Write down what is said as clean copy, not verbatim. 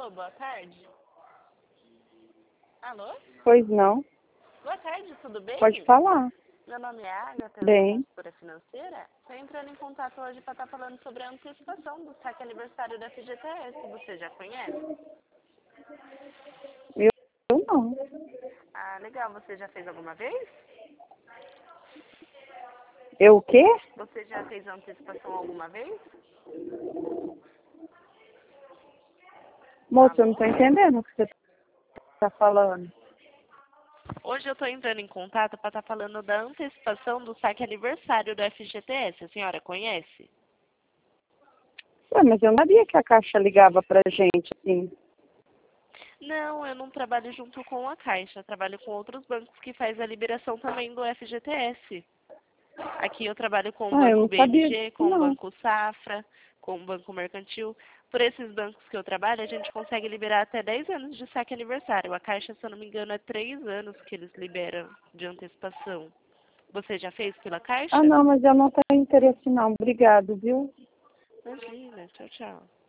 Alô, boa tarde. Alô? Pois não. Boa tarde, tudo bem? Pode falar. Meu nome é Agatha, eu sou Bem. consultora financeira. Estou entrando em contato hoje para estar falando sobre a antecipação do saque aniversário da FGTS. Você já conhece? Eu não. Ah, legal. Você já fez alguma vez? Eu o quê? Você já fez a antecipação alguma vez? Moço, eu não Alô? estou entendendo o que você está falando. Hoje eu estou entrando em contato para estar falando da antecipação do saque aniversário do FGTS. A senhora conhece? Ué, mas eu não sabia que a Caixa ligava pra gente assim. Não, eu não trabalho junto com a Caixa. Eu trabalho com outros bancos que faz a liberação também do FGTS. Aqui eu trabalho com o Ah, eu Banco não sabia BMG, disso com o não. Banco Safra, com o Banco Mercantil. Por esses bancos que eu trabalho, a gente consegue liberar até 10 anos de saque aniversário. A Caixa, se eu não me engano, é 3 anos que eles liberam de antecipação. Você já fez pela Caixa? Ah, não, mas eu não tenho interesse não. Obrigado, viu? Imagina, tchau, tchau.